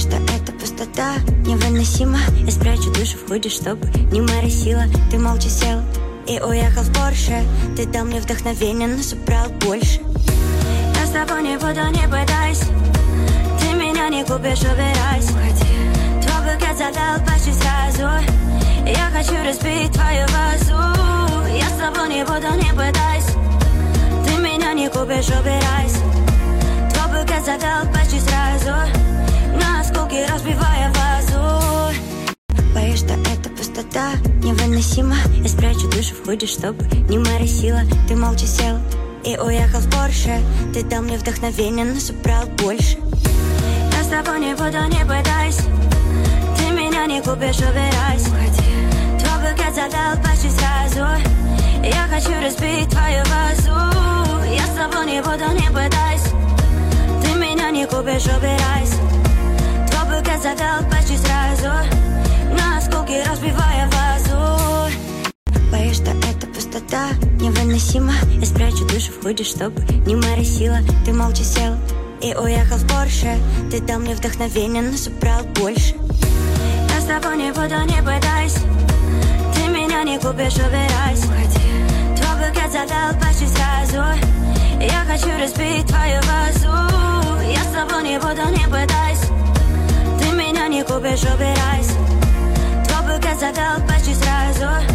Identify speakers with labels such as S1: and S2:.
S1: Боюсь, что это пустота невыносима. Я спрячу душу в худи, чтобы не моросила. Ты молча сел и уехал в Порше. Ты дал мне вдохновение, но собрал больше. Я с тобой не буду, не пытайся. Ты меня не купишь, убирайся. Твой букет задал почти сразу. Я хочу разбить твою вазу. Я с тобой не буду, не пытайся. Ты меня не купишь, убирайся. Твой букет задал почти сразу. На осколки разбивая вазу. Боюсь, что это пустота невыносима. Я спрячу душу в худи, чтобы не моросила. Ты молча сел и уехал в Порше. Ты дал мне вдохновение, но собрал больше. Я с тобой не буду, не пытайся. Ты меня не купишь, убирайся. Твой букет задал почти сразу. Я хочу разбить твою вазу. Я с тобой не буду, не пытайся. Ты меня не купишь, убирайся. Твой букет задал почти сразу. На осколки разбивая вазу. Боюсь, что это пустота невыносима. Я спрячу душу в худи, чтобы не моросила. Ты молча сел и уехал в Порше. Ты дал мне вдохновение, но собрал больше. Я с тобой не буду, не пытайся. Ты меня не купишь, убирайся. Твой букет задал почти сразу. Я хочу разбить твою вазу. Я с тобой не буду, не пытайся. Ты меня не купишь, убирайся. Твой букет задал почти сразу.